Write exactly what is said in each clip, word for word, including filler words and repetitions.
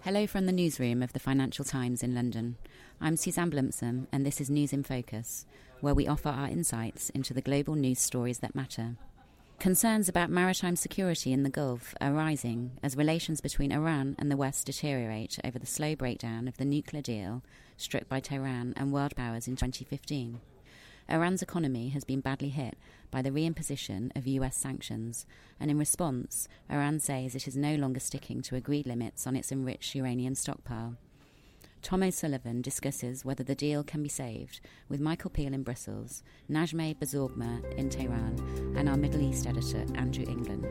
Hello from the newsroom of the Financial Times in London. I'm Suzanne Blumpson, and this is News in Focus, where we offer our insights into the global news stories that matter. Concerns about maritime security in the Gulf are rising as relations between Iran and the West deteriorate over the slow breakdown of the nuclear deal struck by Tehran and world powers in twenty fifteen. Iran's economy has been badly hit by the reimposition of U S sanctions, and in response, Iran says it is no longer sticking to agreed limits on its enriched uranium stockpile. Tom O'Sullivan discusses whether the deal can be saved with Michael Peel in Brussels, Najmeh Bazorgma in Tehran, and our Middle East editor, Andrew England.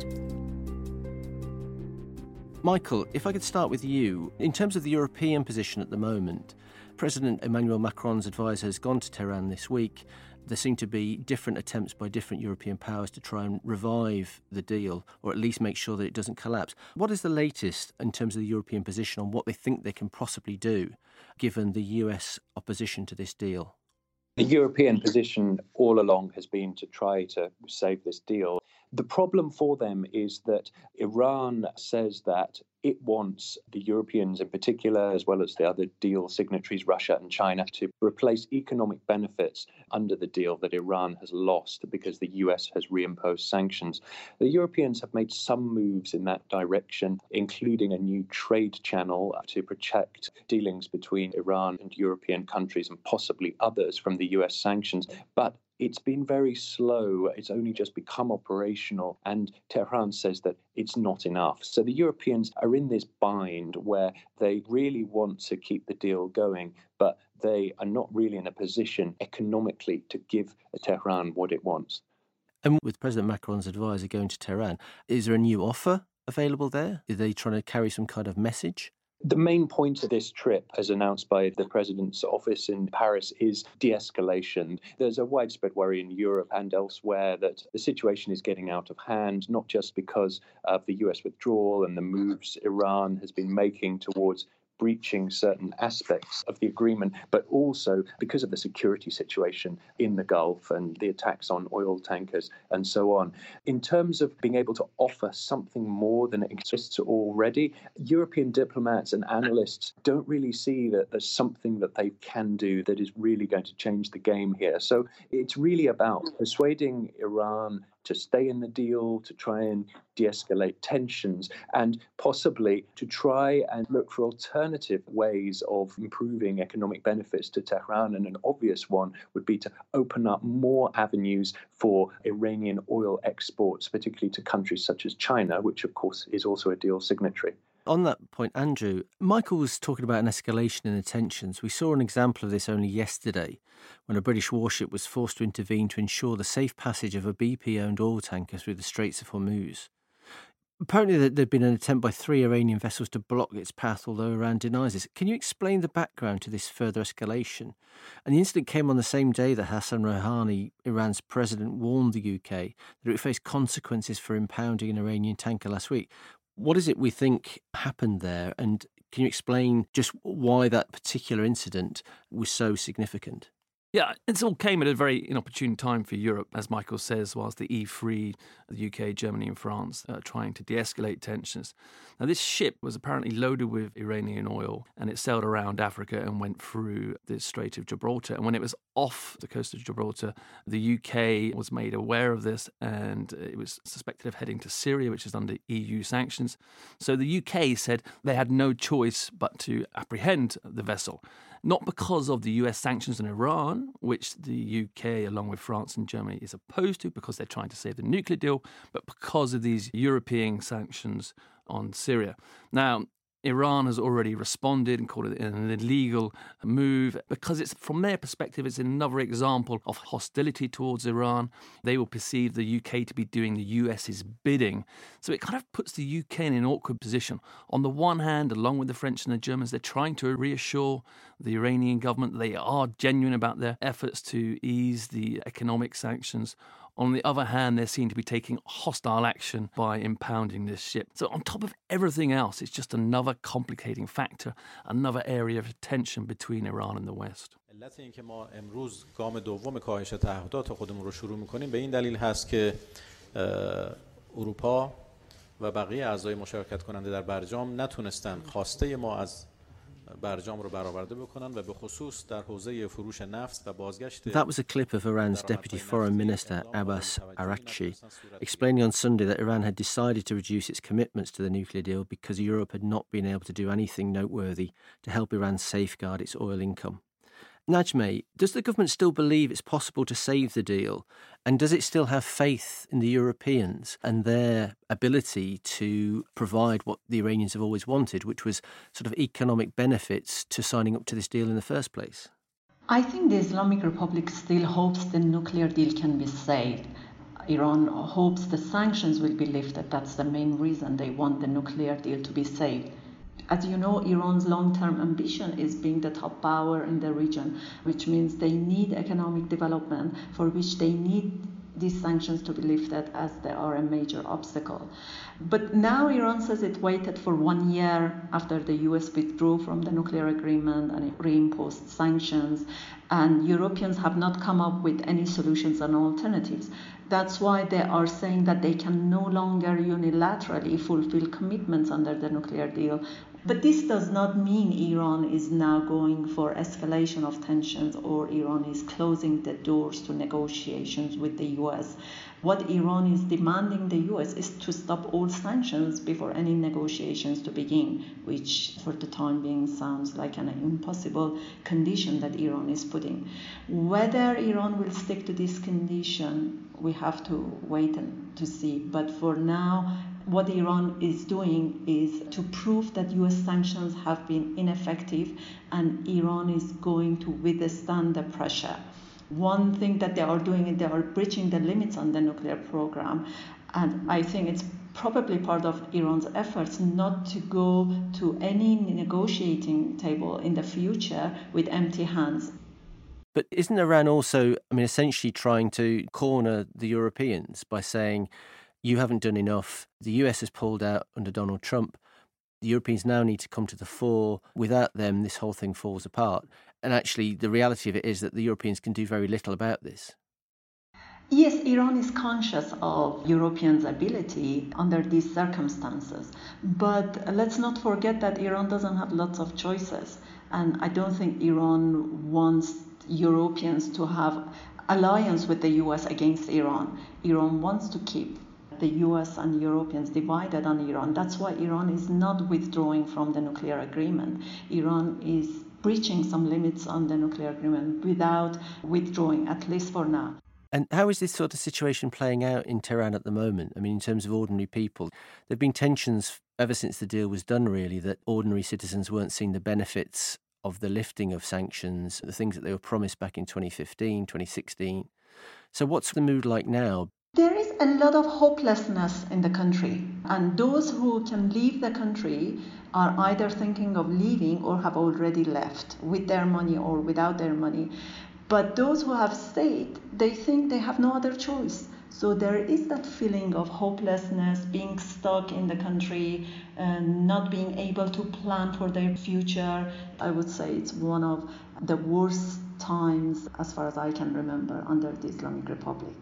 Michael, if I could start with you. In terms of the European position at the moment, President Emmanuel Macron's advisor has gone to Tehran this week. There seem to be different attempts by different European powers to try and revive the deal, or at least make sure that it doesn't collapse. What is the latest in terms of the European position on what they think they can possibly do, given the U S opposition to this deal? The European position all along has been to try to save this deal. The problem for them is that Iran says that it wants the Europeans in particular, as well as the other deal signatories, Russia and China, to replace economic benefits under the deal that Iran has lost because the U S has reimposed sanctions. The Europeans have made some moves in that direction, including a new trade channel to protect dealings between Iran and European countries and possibly others from the U S sanctions. But it's been very slow. It's only just become operational, and Tehran says that it's not enough. So the Europeans are in this bind where they really want to keep the deal going, but they are not really in a position economically to give Tehran what it wants. And with President Macron's advisor going to Tehran, is there a new offer available there? Are they trying to carry some kind of message? The main point of this trip, as announced by the president's office in Paris, is de-escalation. There's a widespread worry in Europe and elsewhere that the situation is getting out of hand, not just because of the U S withdrawal and the moves Iran has been making towards breaching certain aspects of the agreement, but also because of the security situation in the Gulf and the attacks on oil tankers and so on. In terms of being able to offer something more than exists already, European diplomats and analysts don't really see that there's something that they can do that is really going to change the game here. So it's really about persuading Iran to stay in the deal, to try and de-escalate tensions, and possibly to try and look for alternative ways of improving economic benefits to Tehran. And an obvious one would be to open up more avenues for Iranian oil exports, particularly to countries such as China, which of course is also a deal signatory. On that point, Andrew, Michael was talking about an escalation in the tensions. We saw an example of this only yesterday when a British warship was forced to intervene to ensure the safe passage of a B P-owned oil tanker through the Straits of Hormuz. Apparently there had been an attempt by three Iranian vessels to block its path, although Iran denies this. Can you explain the background to this further escalation? And the incident came on the same day that Hassan Rouhani, Iran's president, warned the U K that it would face consequences for impounding an Iranian tanker last week. What is it we think happened there? And can you explain just why that particular incident was so significant? Yeah, it all came at a very inopportune time for Europe, as Michael says, whilst the E three, the U K, Germany and France are trying to de-escalate tensions. Now, this ship was apparently loaded with Iranian oil, and it sailed around Africa and went through the Strait of Gibraltar. And when it was off the coast of Gibraltar, the U K was made aware of this, and it was suspected of heading to Syria, which is under E U sanctions. So the U K said they had no choice but to apprehend the vessel, not because of the U S sanctions on Iran, which the U K, along with France and Germany, is opposed to because they're trying to save the nuclear deal, but because of these European sanctions on Syria. Now, Iran has already responded and called it an illegal move because it's, from their perspective, it's another example of hostility towards Iran. They will perceive the U K to be doing the US's bidding. So it kind of puts the U K in an awkward position. On the one hand, along with the French and the Germans, they're trying to reassure the Iranian government that they are genuine about their efforts to ease the economic sanctions. On the other hand, they seem to be taking hostile action by impounding this ship. So on top of everything else, it's just another complicating factor, another area of tension between Iran and the West. علت اینکه ما امروز گام دوم کاهش تعهدات خودمون رو شروع می‌کنیم به این دلیل هست که اروپا و بقیه اعضای مشارکت کننده در برجام نتونستن خواسته ما از برجام رو برآورده بکنن و به خصوص در حوزه فروش نفت و بازگشت. That was a clip of Iran's Deputy Foreign Minister Abbas Araghchi explaining on Sunday that Iran had decided to reduce its commitments to the nuclear deal because Europe had not been able to do anything noteworthy to help Iran safeguard its oil income. Najmeh, does the government still believe it's possible to save the deal? And does it still have faith in the Europeans and their ability to provide what the Iranians have always wanted, which was sort of economic benefits to signing up to this deal in the first place? I think the Islamic Republic still hopes the nuclear deal can be saved. Iran hopes the sanctions will be lifted. That's the main reason they want the nuclear deal to be saved. As you know, Iran's long-term ambition is being the top power in the region, which means they need economic development, for which they need these sanctions to be lifted as they are a major obstacle. But now Iran says it waited for one year after the U S withdrew from the nuclear agreement and it reimposed sanctions, and Europeans have not come up with any solutions and alternatives. That's why they are saying that they can no longer unilaterally fulfill commitments under the nuclear deal. But this does not mean Iran is now going for escalation of tensions or Iran is closing the doors to negotiations with the U S. What Iran is demanding the U S is to stop all sanctions before any negotiations to begin, which for the time being sounds like an impossible condition that Iran is putting. Whether Iran will stick to this condition, we have to wait and to see. But for now, what Iran is doing is to prove that U S sanctions have been ineffective and Iran is going to withstand the pressure. One thing that they are doing is they are breaching the limits on the nuclear program, and I think it's probably part of Iran's efforts not to go to any negotiating table in the future with empty hands. But isn't Iran also, I mean, essentially trying to corner the Europeans by saying, you haven't done enough, the U S has pulled out under Donald Trump, the Europeans now need to come to the fore, without them this whole thing falls apart? And actually the reality of it is that the Europeans can do very little about this. Yes, Iran is conscious of Europeans' ability under these circumstances. But let's not forget that Iran doesn't have lots of choices. And I don't think Iran wants Europeans to have alliance with the U S against Iran. Iran wants to keep the U S and Europeans divided on Iran. That's why Iran is not withdrawing from the nuclear agreement. Iran is breaching some limits on the nuclear agreement without withdrawing, at least for now. And how is this sort of situation playing out in Tehran at the moment? I mean, in terms of ordinary people, there have been tensions ever since the deal was done, really, that ordinary citizens weren't seeing the benefits of the lifting of sanctions, the things that they were promised back in twenty fifteen, twenty sixteen. So what's the mood like now? There is a lot of hopelessness in the country, and those who can leave the country are either thinking of leaving or have already left, with their money or without their money. But those who have stayed, they think they have no other choice. So there is that feeling of hopelessness, being stuck in the country, and not being able to plan for their future. I would say it's one of the worst times, as far as I can remember, under the Islamic Republic.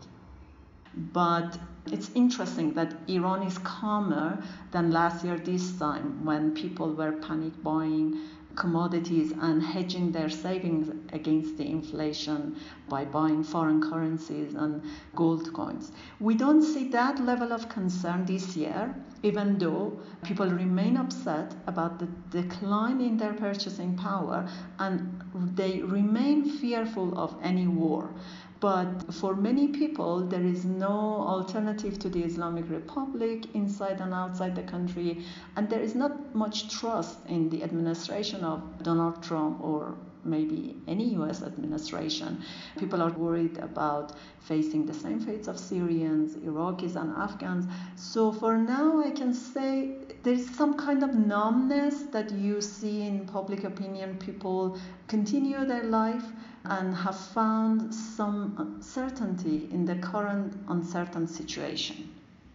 But it's interesting that Iran is calmer than last year this time, when people were panic buying commodities and hedging their savings against the inflation by buying foreign currencies and gold coins. We don't see that level of concern this year, even though people remain upset about the decline in their purchasing power and they remain fearful of any war. But for many people, there is no alternative to the Islamic Republic inside and outside the country, and there is not much trust in the administration of Donald Trump or maybe any U S administration. People are worried about facing the same fates of Syrians, Iraqis, and Afghans. So for now, I can say there is some kind of numbness that you see in public opinion. People continue their life and have found some certainty in the current uncertain situation.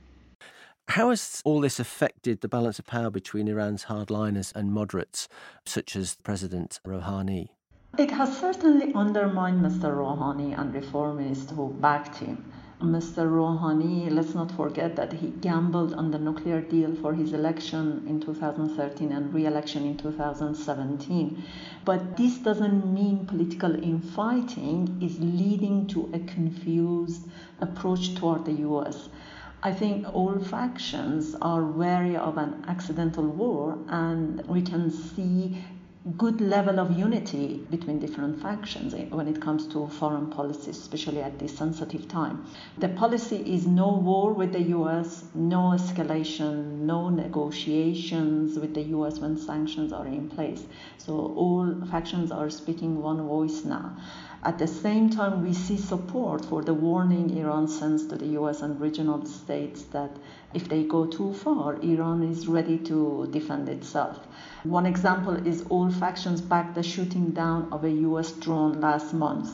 How has all this affected the balance of power between Iran's hardliners and moderates, such as President Rouhani? It has certainly undermined Mister Rouhani and reformists who backed him. Mister Rouhani, let's not forget that he gambled on the nuclear deal for his election in two thousand thirteen and re-election in two thousand seventeen. But this doesn't mean political infighting is leading to a confused approach toward the U S. I think all factions are wary of an accidental war, and we can see good level of unity between different factions when it comes to foreign policy, especially at this sensitive time. The policy is no war with the U S, no escalation, no negotiations with the U S when sanctions are in place. So all factions are speaking one voice now. At the same time, we see support for the warning Iran sends to the U S and regional states that if they go too far, Iran is ready to defend itself. One example is all factions backed the shooting down of a U S drone last month.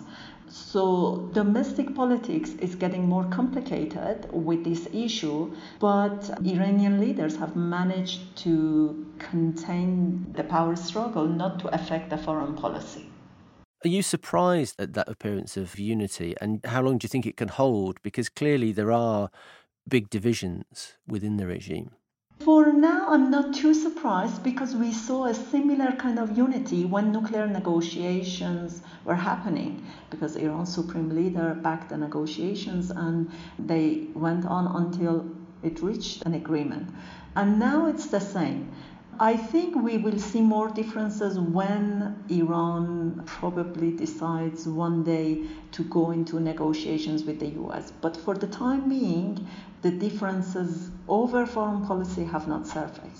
So domestic politics is getting more complicated with this issue, but Iranian leaders have managed to contain the power struggle, not to affect the foreign policy. Are you surprised at that appearance of unity, and how long do you think it can hold? Because clearly there are big divisions within the regime. For now, I'm not too surprised because we saw a similar kind of unity when nuclear negotiations were happening, because Iran's supreme leader backed the negotiations and they went on until it reached an agreement. And now it's the same. I think we will see more differences when Iran probably decides one day to go into negotiations with the U S. But for the time being, the differences over foreign policy have not surfaced.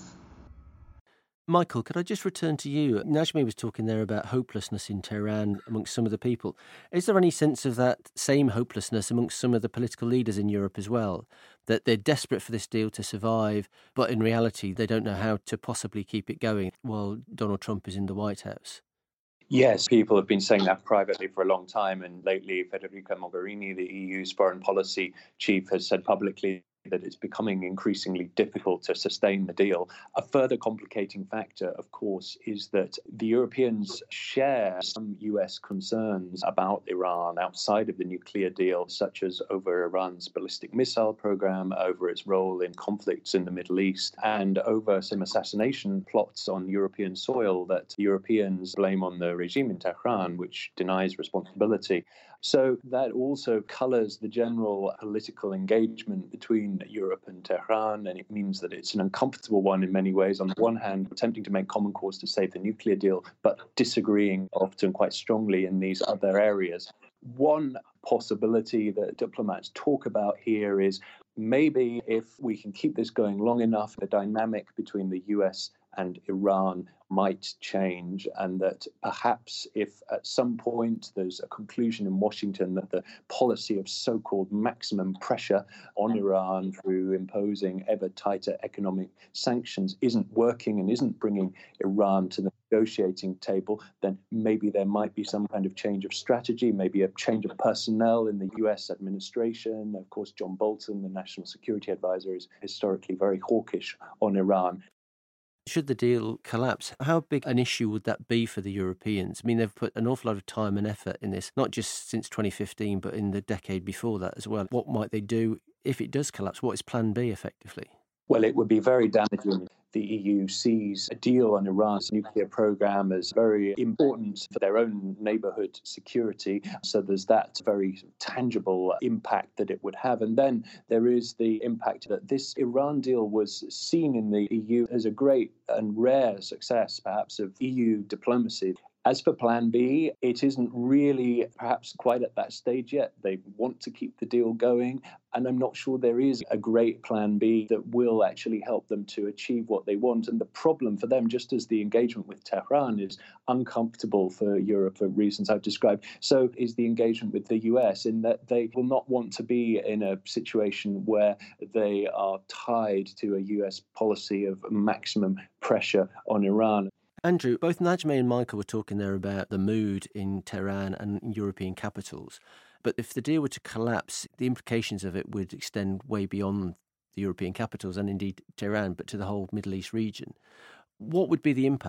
Michael, could I just return to you? Najmi was talking there about hopelessness in Tehran amongst some of the people. Is there any sense of that same hopelessness amongst some of the political leaders in Europe as well? That they're desperate for this deal to survive, but in reality they don't know how to possibly keep it going while Donald Trump is in the White House? Yes, people have been saying that privately for a long time, and lately Federica Mogherini, the E U's foreign policy chief, has said publicly that it's becoming increasingly difficult to sustain the deal. A further complicating factor, of course, is that the Europeans share some U S concerns about Iran outside of the nuclear deal, such as over Iran's ballistic missile program, over its role in conflicts in the Middle East, and over some assassination plots on European soil that Europeans blame on the regime in Tehran, which denies responsibility. So that also colours the general political engagement between Europe and Tehran, and it means that it's an uncomfortable one in many ways. On the one hand, attempting to make common cause to save the nuclear deal, but disagreeing often quite strongly in these other areas. One possibility that diplomats talk about here is maybe if we can keep this going long enough, the dynamic between the U S and Iran might change, and that perhaps if at some point there's a conclusion in Washington that the policy of so-called maximum pressure on Iran through imposing ever tighter economic sanctions isn't working and isn't bringing Iran to the negotiating table, then maybe there might be some kind of change of strategy, maybe a change of personnel in the U S administration. Of course, John Bolton, the National Security Advisor, is historically very hawkish on Iran. Should the deal collapse, how big an issue would that be for the Europeans? I mean, they've put an awful lot of time and effort in this, not just since twenty fifteen, but in the decade before that as well. What might they do if it does collapse? What is plan B effectively? Well, it would be very damaging. The E U sees a deal on Iran's nuclear program as very important for their own neighborhood security. So there's that very tangible impact that it would have. And then there is the impact that this Iran deal was seen in the E U as a great and rare success, perhaps, of E U diplomacy. As for Plan B, it isn't really perhaps quite at that stage yet. They want to keep the deal going, and I'm not sure there is a great Plan B that will actually help them to achieve what they want. And the problem for them, just as the engagement with Tehran is uncomfortable for Europe for reasons I've described, so is the engagement with the U S, in that they will not want to be in a situation where they are tied to a U S policy of maximum pressure on Iran. Andrew, both Najmi and Michael were talking there about the mood in Tehran and European capitals. But if the deal were to collapse, the implications of it would extend way beyond the European capitals and indeed Tehran, but to the whole Middle East region. What would be the impact?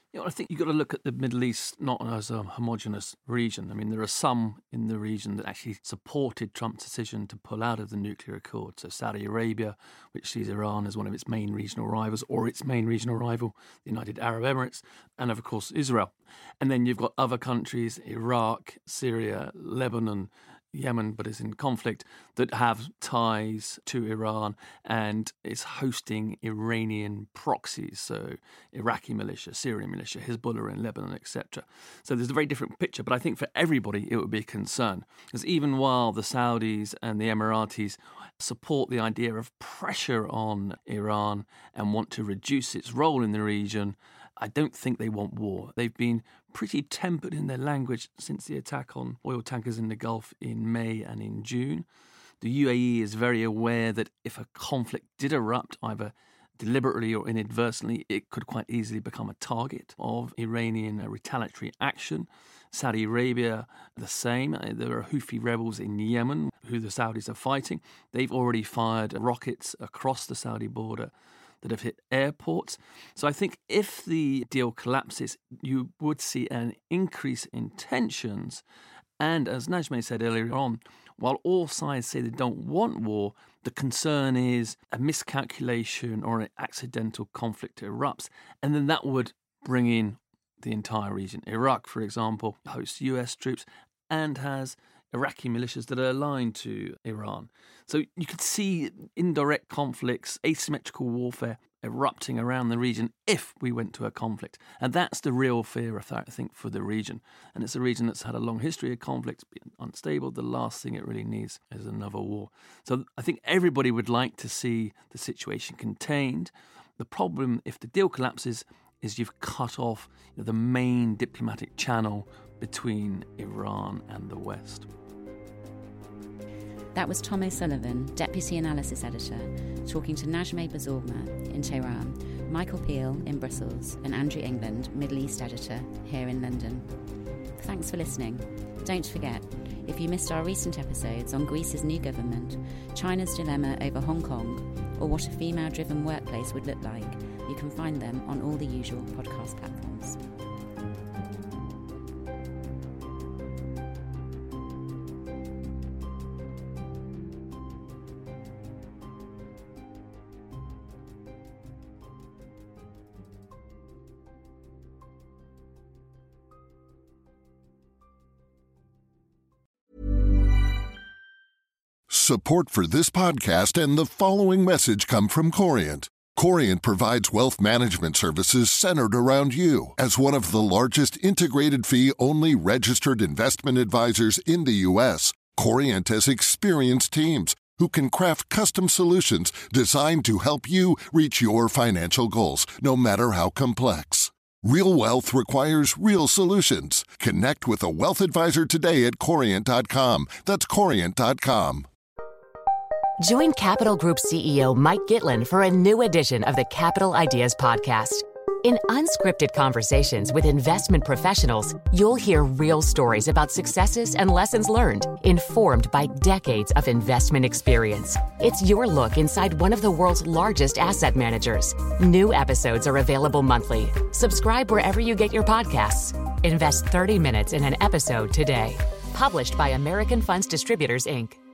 You know, I think you've got to look at the Middle East not as a homogenous region. I mean, there are some in the region that actually supported Trump's decision to pull out of the nuclear accord. So Saudi Arabia, which sees Iran as one of its main regional rivals, or its main regional rival, the United Arab Emirates, and of course Israel. And then you've got other countries, Iraq, Syria, Lebanon, Yemen, but is in conflict, that have ties to Iran and is hosting Iranian proxies, so Iraqi militia, Syrian militia, Hezbollah in Lebanon, et cetera. So there's a very different picture, but I think for everybody it would be a concern, because even while the Saudis and the Emiratis support the idea of pressure on Iran and want to reduce its role in the region, I don't think they want war. They've been pretty tempered in their language since the attack on oil tankers in the Gulf in May and in June. The U A E is very aware that if a conflict did erupt, either deliberately or inadvertently, it could quite easily become a target of Iranian retaliatory action. Saudi Arabia, the same. There are Houthi rebels in Yemen who the Saudis are fighting. They've already fired rockets across the Saudi border that have hit airports. So I think if the deal collapses, you would see an increase in tensions. And as Najmeh said earlier on, while all sides say they don't want war, the concern is a miscalculation or an accidental conflict erupts. And then that would bring in the entire region. Iraq, for example, hosts U S troops and has Iraqi militias that are aligned to Iran. So you could see indirect conflicts, asymmetrical warfare erupting around the region if we went to a conflict. And that's the real fear, I think, for the region. And it's a region that's had a long history of conflicts, been unstable. The last thing it really needs is another war. So I think everybody would like to see the situation contained. The problem, if the deal collapses, is you've cut off you know, the main diplomatic channel between Iran and the West. That was Tom O'Sullivan, Deputy Analysis Editor, talking to Najmeh Bozorgma in Tehran, Michael Peel in Brussels, and Andrew England, Middle East Editor, here in London. Thanks for listening. Don't forget, if you missed our recent episodes on Greece's new government, China's dilemma over Hong Kong, or what a female-driven workplace would look like, you can find them on all the usual podcast platforms. Support for this podcast and the following message come from Corient. Corient provides wealth management services centered around you. As one of the largest integrated fee-only registered investment advisors in the U S, Corient has experienced teams who can craft custom solutions designed to help you reach your financial goals, no matter how complex. Real wealth requires real solutions. Connect with a wealth advisor today at Corient dot com. That's Corient dot com. Join Capital Group C E O Mike Gitlin for a new edition of the Capital Ideas Podcast. In unscripted conversations with investment professionals, you'll hear real stories about successes and lessons learned, informed by decades of investment experience. It's your look inside one of the world's largest asset managers. New episodes are available monthly. Subscribe wherever you get your podcasts. Invest thirty minutes in an episode today. Published by American Funds Distributors, Incorporated.